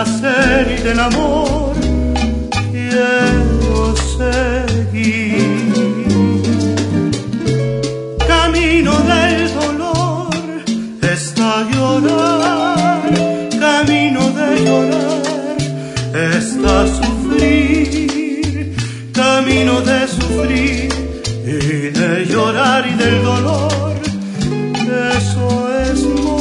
placer y del amor quiero seguir. Camino del dolor está llorar, camino de llorar está sufrir, camino de sufrir y de llorar y del dolor, eso es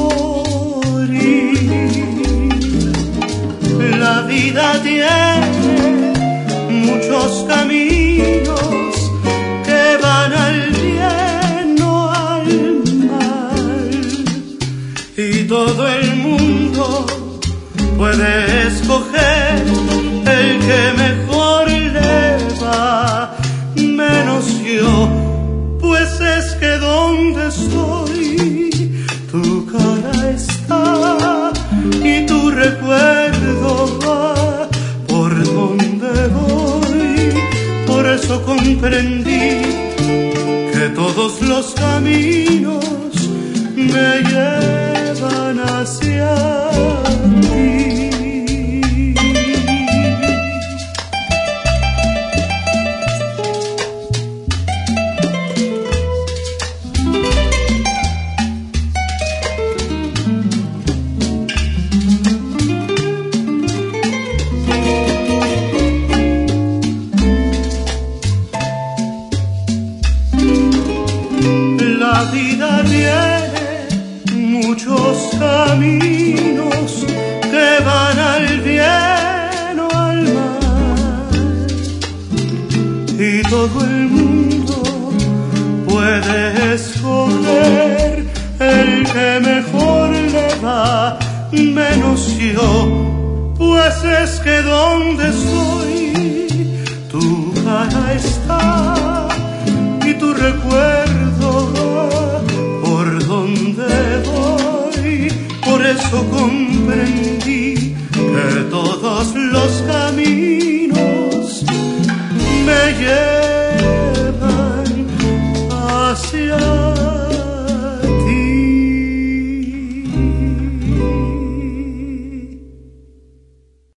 morir. La vida tiene muchos caminos que van al bien o al mal, y todo el mundo puede escoger el que mejor le va, menos yo, pues es que donde estoy tu cara está y tu recuerdo va por donde voy. Por eso comprendí que todos los caminos me llevan hacia ti. La vida tiene muchos caminos que van al bien o al mal, y todo el mundo puede escoger el que mejor le va, menos yo, pues es que donde estoy tu cara está y tu recuerdo por donde voy. Por eso comprendí que todos los caminos me llevan hacia